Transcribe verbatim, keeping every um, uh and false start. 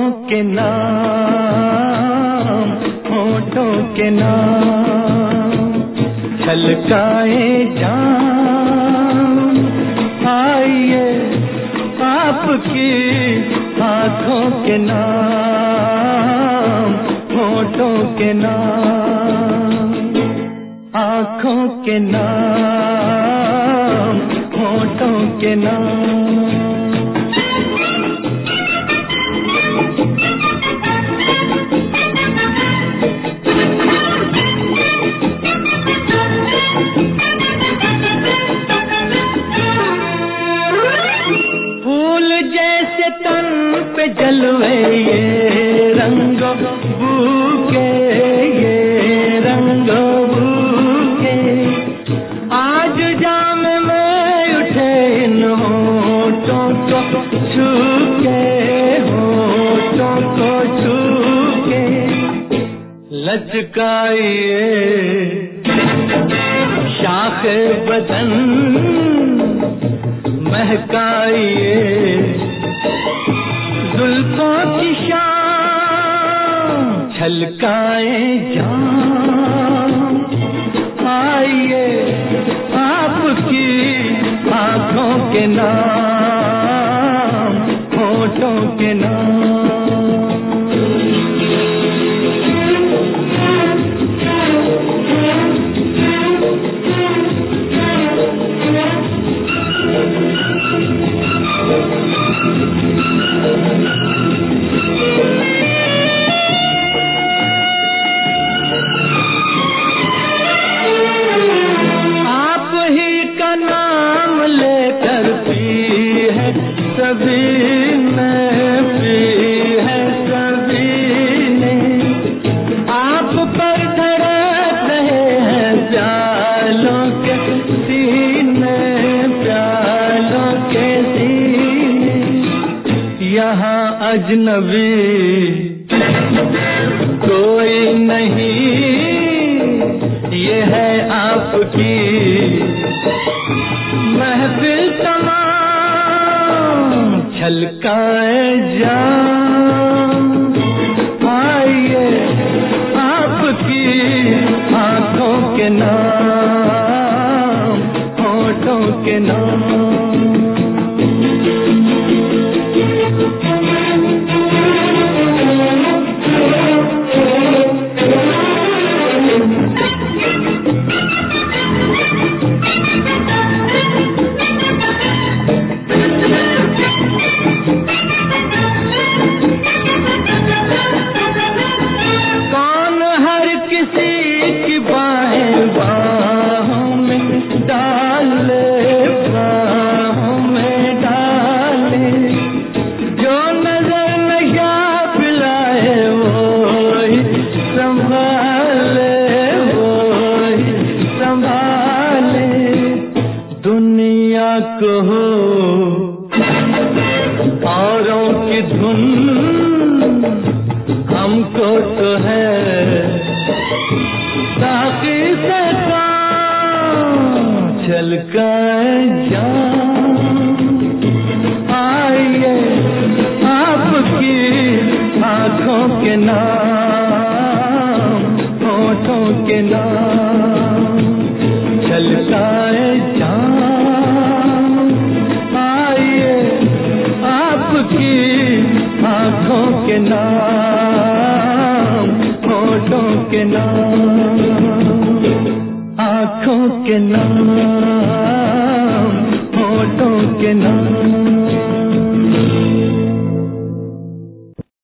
आँखों के नाम, होठों के नाम, छलकाए जान। आइए आपकी आँखों के नाम, होठों के नाम, आँखों के नाम, होठों के नाम। फूल जैसे तन पे जलवे ये रंगों बूके, ये रंगों बूके, आज जाम में उठे इन होठों को छू के, होठों को छू के, लचकाइए शाखे बदन, महकाइए जुल्फों की शाम, छलकाए जान। आइए आपकी आँखों के नाम, होठों के नाम। सभी ने पी है, सभी ने आप पर धड़क रहे हैं प्यालों के सीने, प्यालों के सीने। यहाँ अजनबी कोई नहीं, ये है आपकी महफिल तमाम, छलकाए जान। आइए आपकी आँखों के नाम, होठों के नाम। औरों की धुन हमको तो है साकी से काम, छलकाए जान। आइए आपकी आँखों के नाम, होठों के नाम, छलकाए जान। आँखों के नाम, होठों के नाम, आँखों के नाम, होठों के नाम।